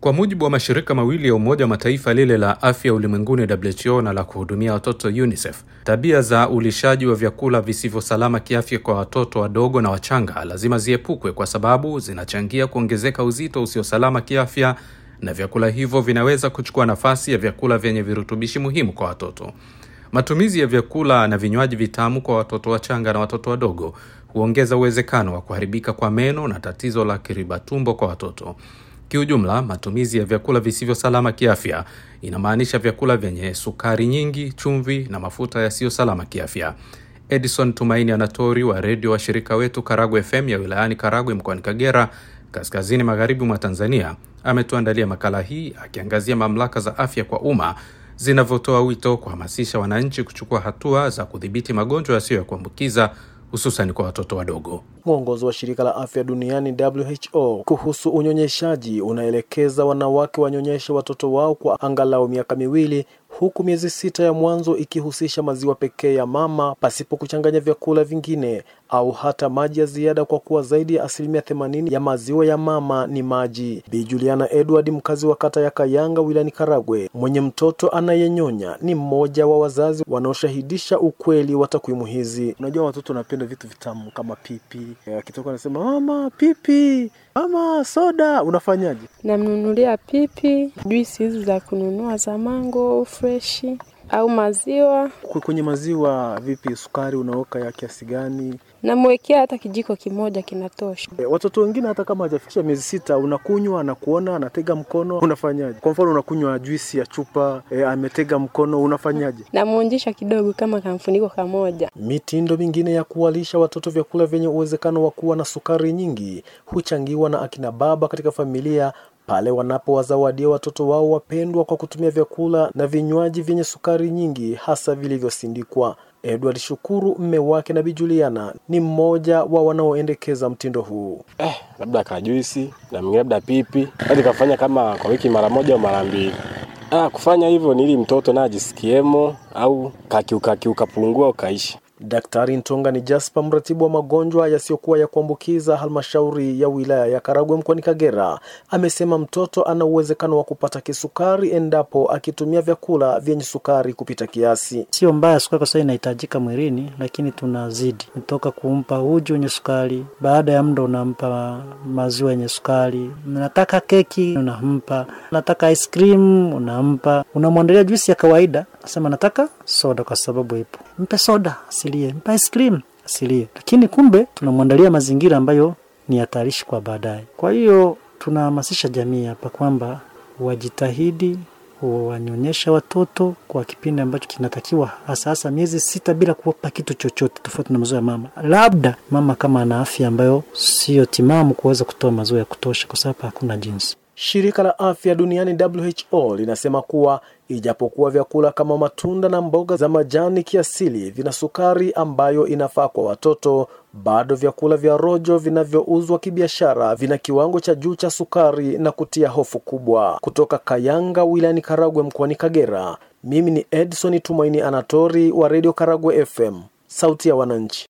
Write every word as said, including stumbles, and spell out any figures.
Kwa mujibu wa mashirika mawili ya Umoja wa Mataifa, lile la Afya Ulimwenguni W H O na la kuhudumia watoto UNICEF, tabia za ulishaji wa vyakula visivyo salama kiafya kwa watoto wadogo na wachanga lazima ziepukwe kwa sababu zinachangia kuongezeka uzito usio salama kiafya, na vyakula hivyo vinaweza kuchukua nafasi ya vyakula vyenye virutubishi muhimu kwa watoto. Matumizi ya vyakula na vinywaji vitamu kwa watoto wachanga na watoto wadogo huongeza uwezekano wa kuharibika kwa meno na tatizo la kiriba tumbo kwa watoto. Kiujumla, matumizi ya vyakula visivyo salama kiafya inamaanisha vyakula vyenye sukari nyingi, chumvi na mafuta yasiyo salama kiafya. Edison Tumaini Anatori wa redio wa shirika wetu Karagwe F M ya wilayani Karagwe mkoani Kagera, kaskazini magharibi mwa Tanzania, ametuandalia makala hii akiangazia mamlaka za afya kwa umma zinavyotoa wito kuhamasisha wananchi kuchukua hatua za kudhibiti magonjwa yasiyo ya kuambukiza, hususan kwa watoto wadogo. Mwongozo wa shirika la afya duniani W H O kuhusu unyonyeshaji unaelekeza wanawake wanyonyeshe watoto wao kwa angalau miaka miwili, huku miezi sita ya mwanzo ikihusisha maziwa pekee ya mama pasipo kuchanganya vyakula vingine au hata maji ya ziada, kwa kuwa zaidi ya asilimia themanini ya maziwa ya mama ni maji. Bi Juliana Edward, mkazi wa kata ya Kayanga wilayani Karagwe, mwenye mtoto anayenyonya, ni mmoja wa wazazi wanaoshahidisha ukweli wa takwimu hizi. Unajua watoto wanapenda vitu vitamu kama pipi. Akitoka anasema mama pipi, mama soda, unafanyaje? Namnunulia pipi, juisi hizi za kununua za mango fresh au maziwa. Kwenye maziwa vipi, sukari unaweka ya kiasi gani? Namwekea hata kijiko kimoja kinatosha. E, watoto wengine hata kama hajafikisha miezi sita unakunywa, anakuona anatega mkono, unafanyaje? Kwa mfano unakunywa juisi ya chupa, e, ametega mkono, unafanyaje? Namuonjesha kidogo kama kamfuniko kamoja. Mitindo mingine ya kuwalisha watoto vyakula vyenye uwezekano wa kuwa na sukari nyingi huchangiwa na akina baba katika familia pale wanapowazawadia watoto wao wapendwa kwa kutumia vyakula na vinywaji vyenye sukari nyingi, hasa vilivyosindikwa. Edward Shukuru, mme wake na Bi Juliana, ni mmoja wa wanaoendekeza mtindo huu. Eh, labda kajuisi na mwingine labda pipi. Hadi kafanya kama kwa wiki mara moja au mara mbili. Ah, kufanya hivyo ni ili mtoto na ajisikiemo au kakiuka kiuka pungua ukaishi. Daktari Ntonga ni Jasper, mratibu wa magonjwa yasiyokuwa ya kuambukiza halmashauri ya wilaya ya Karagwe mkoani Kagera, amesema mtoto ana uwezekano wa kupata kisukari endapo akitumia vyakula vyenye sukari kupita kiasi. Sio mbaya sukari kwa sababu inahitajika mwilini, lakini tunazidi. Kutoka kumpa uji wenye sukari, baada ya muda unampa maziwa yenye sukari. Unataka keki unampa, unataka ice cream unampa, unamwandalia juisi ya kawaida, asema nataka soda kwa sababu ipo. Mpe soda asilie, mpe ice cream asilie. Lakini kumbe tunamwandalia mazingira ambayo ni hatarishi kwa baadaye. Kwa hiyo tunahamasisha jamii hapa kwamba wajitahidi wanyonyesha watoto kwa kipindi ambacho kinatakiwa, hasa hasa miezi sita bila kuwapa kitu chochote tofauti na maziwa ya mama. Labda mama kama ana afya ambayo sio timamu kuweza kutoa maziwa ya kutosha, kwa sababu hakuna jinsi. Shirika la afya duniani W H O linasema kuwa ijapokuwa vyakula kama matunda na mboga za majani kiasili vina sukari ambayo inafaa kwa watoto, bado vyakula vya rojo vinavyouzwa kibiashara vina kiwango cha juu cha sukari na kutia hofu kubwa. Kutoka Kayanga wilayani Karagwe mkoani Kagera, mimi ni Edison Tumaini Anatori wa Radio Karagwe F M, sauti ya wananchi.